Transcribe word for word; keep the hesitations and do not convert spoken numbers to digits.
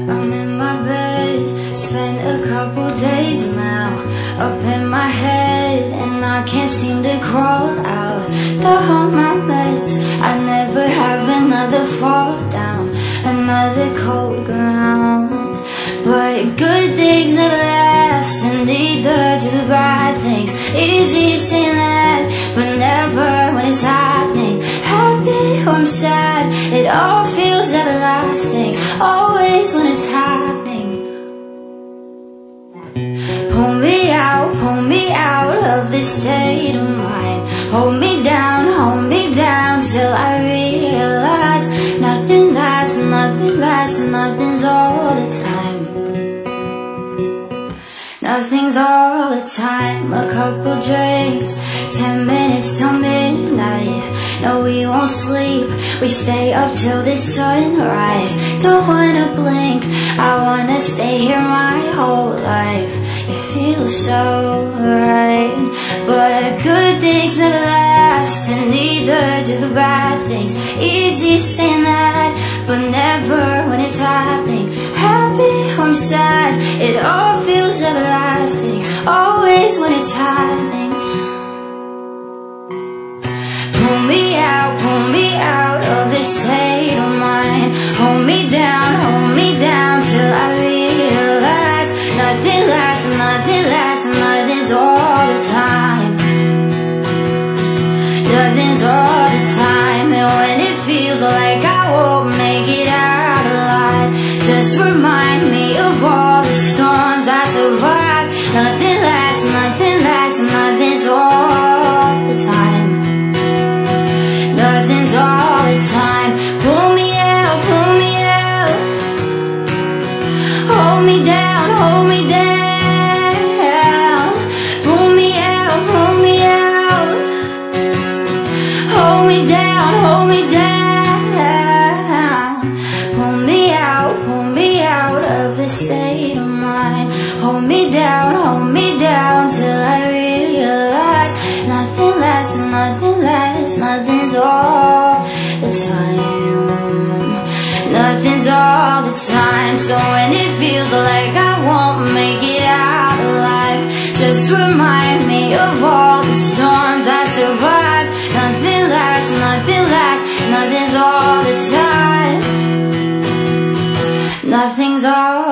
I'm in my bed, spent a couple days now up in my head, and I can't seem to crawl out. They're on my meds, I never have another fall down, another cold ground. But good things never last, and neither do the bad things. Easy saying that, but never when it's happening. Happy or I'm sad, it all feels everlasting. Always when it's happening. Pull me out, pull me out of this state of mind. Hold me down, hold me down till I realize nothing lasts, nothing lasts, nothing's all the time. Nothing's all the time. A couple drinks, ten minutes till midnight. No, we won't sleep, we stay up till the sunrise. Don't wanna blink, I wanna stay here my whole life. It feels so right. But good things never last, and neither do the bad things. Easy saying that, but never when it's happening. Happy or I'm sad, it all feels everlasting. Always when it's happening. Pull me out, pull me out of this state of mind. Hold me down, hold me down till I realize nothing lasts, nothing lasts, nothing's all the time. Nothing's all the time. And when it feels like I won't make it out alive, just remind me of all the storms I survived. Nothing lasts, nothing lasts, nothing's all the time. Nothing's all the time. Pull me out, pull me out. Hold me down, hold me down. Pull me out, pull me out. Hold me down, hold me down. Pull me out, pull me out of this state of mind. Hold me down, hold me down till I realize nothing lasts, nothing lasts, nothing's all the time. Nothing's all the time. So when it feels like I won't make it out alive, just remind me of all the storms I survived. Nothing lasts, nothing lasts, nothing's all the time. Nothing's all